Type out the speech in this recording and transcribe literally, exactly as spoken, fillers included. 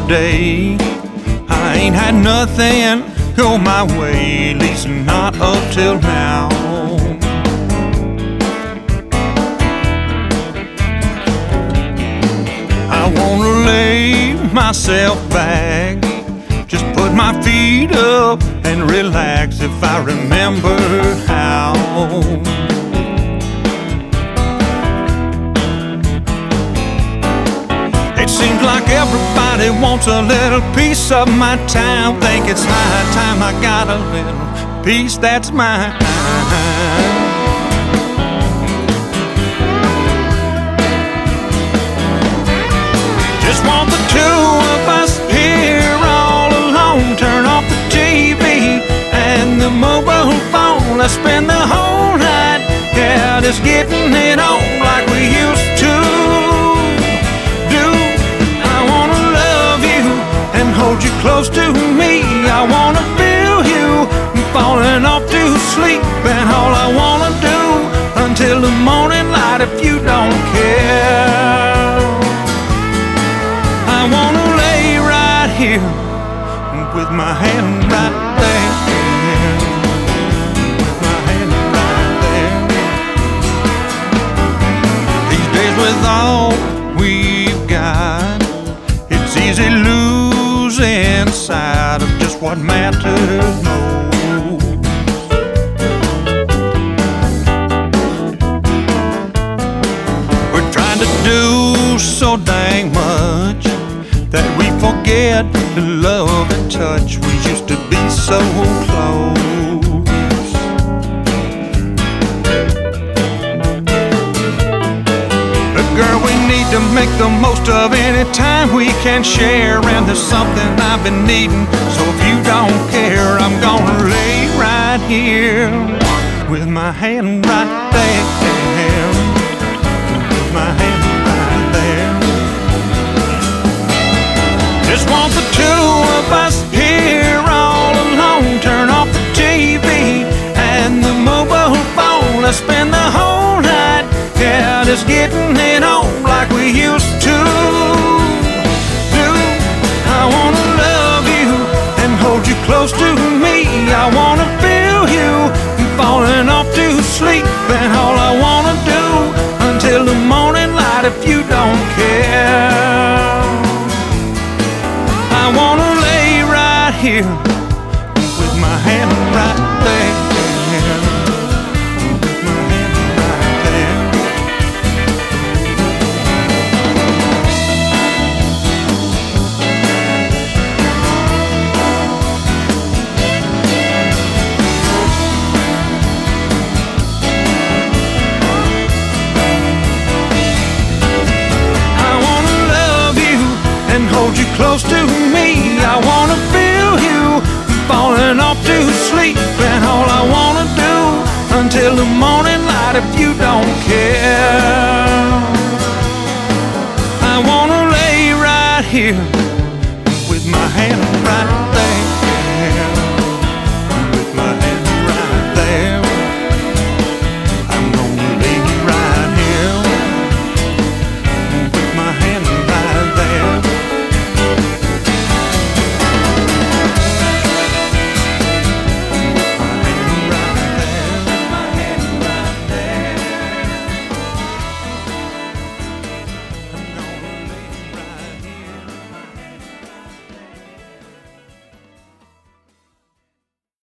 day. I ain't had nothing go my way, at least not up till now. I wanna lay myself back, just put my feet up and relax if I remember how. It seems like everybody wants a little piece of my time. Think it's high time I got a little piece that's mine. Just want the two of us here all alone. Turn off the T V and the mobile phone. Let's spend the whole night, yeah, just getting it on like we used to do. I wanna love you and hold you close to me. I wanna feel you falling off to sleep, and all I wanna do until the morning light if you don't care. I wanna lay right here with my hand right there, with my hand right there. These days with all we've got, it's easy losing sight of just what matters most. We're trying to do so dang much that we forget the love and touch. We used to be so close. But girl, we need to make the most of any time we can share. And there's something I've been needing, so if you don't care, I'm gonna lay right here with my hand right there, with my hand right there. Just want the two of us here all alone. Turn off the T V and the mobile phone. Let's spend the whole night, yeah, just getting it on like we used to do. I wanna love you and hold you close to me. I wanna feel you falling off to sleep, and all I wanna do until the morning light if you don't care. I wanna lay right here with my hand right there, with my hand right there. I wanna love you and hold you close to me. I wanna feel you falling off to sleep, and all I wanna do until the morning light if you don't care. I wanna lay right here